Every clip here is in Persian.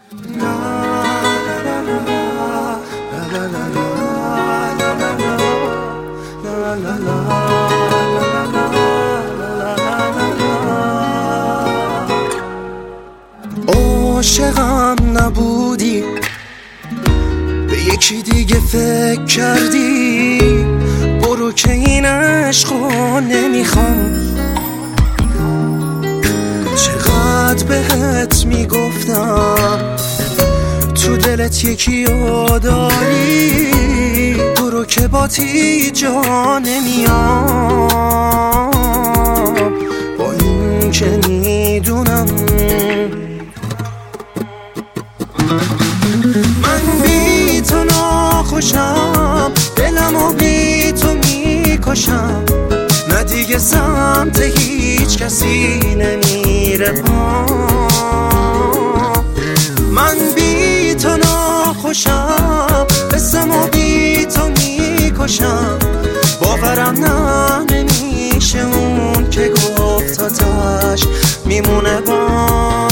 عاشقم نبودی، به یکی دیگه فکر کردی، برو که این عشقو نمیخوام. چقدر بهت میگفتم تو دلت یکی رو داری، برو که باتی جا نمیام. با این که میدونم من بی تو ناخوشم، دلمو بی تو میکشم، نه دیگه سمت هیچ کسی نمیره پام. من بی تو ناخوشم، قسمو بی تو میکشم، باورم نمیشه اون که گفت آتش میمونه بام.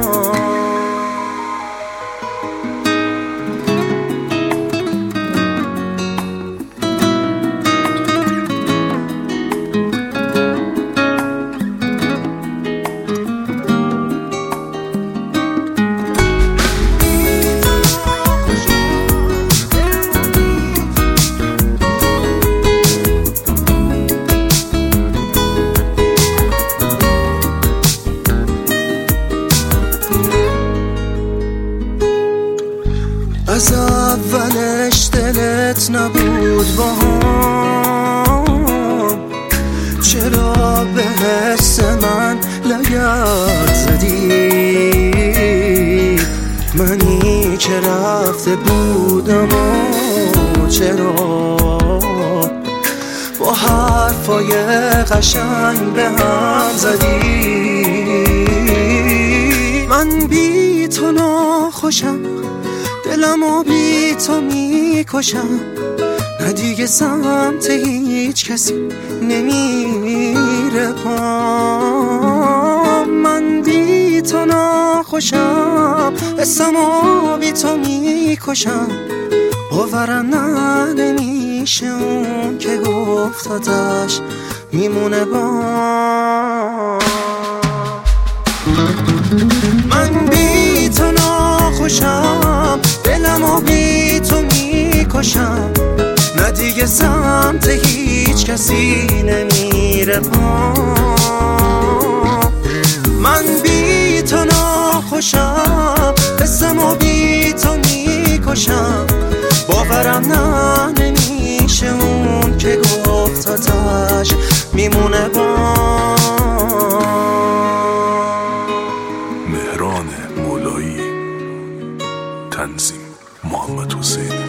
از اولش دلت نبود با هم، چرا به حس من لگد زدی؟ منی که رفته بودم و چرا با حرفای قشنگ به هم زدی؟ من بی تو ناخوشم، دلمو بی تو میکشم، نه دیگه سمت هیچ کسی نمیره پام. من بی تو ناخوشم، قسمو بی تو میکشم، باورم نمیشه اون که گفت آتش میمونه بام. من بی تو ناخوشم، دلمو بی تو میکشم، نه دیگه سمت هیچ کسی نمیره پام. من بی تو ناخوشم، قسمو بی تو میکشم، باورم نمیشه اون که گفت آتش میمونه بام. مهران مولایی، تنظیم محمد حسین.